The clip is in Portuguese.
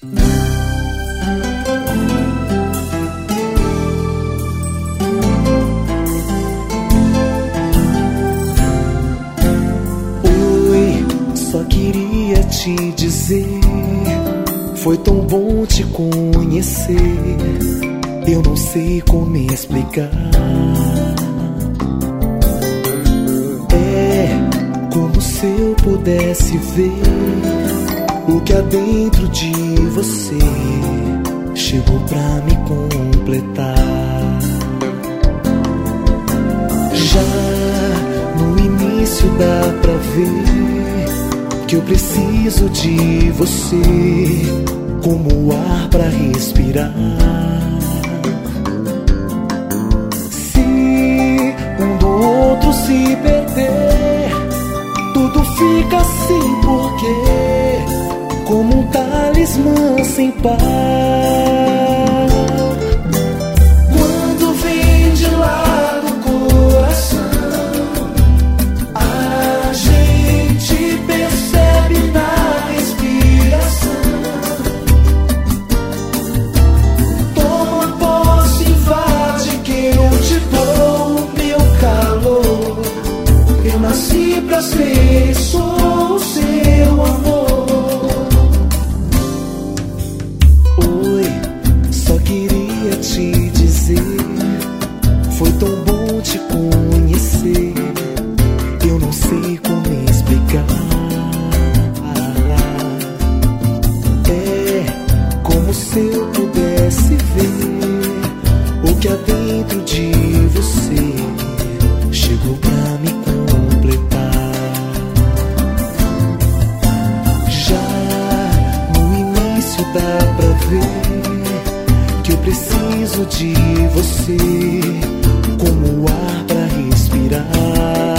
Oi, só queria te dizer, foi tão bom te conhecer. Eu não sei como explicar. É como se eu pudesse ver o que há dentro de você chegou pra me completar. Já no início dá pra ver que eu preciso de você como o ar pra respirar. Se um do outro se perder, tudo fica assim porque como um talismã sem par. Quando vem de lá do coração, a gente percebe na respiração. Toma posse, invade que eu te dou o meu calor. Eu nasci pra ser, sou o seu amor. Só queria te dizer, foi tão bom te conhecer. Eu não sei como explicar. É como se eu pudesse ver o que há dentro de você chegou pra me completar. Já no início dá pra ver que eu preciso de você como o ar pra respirar.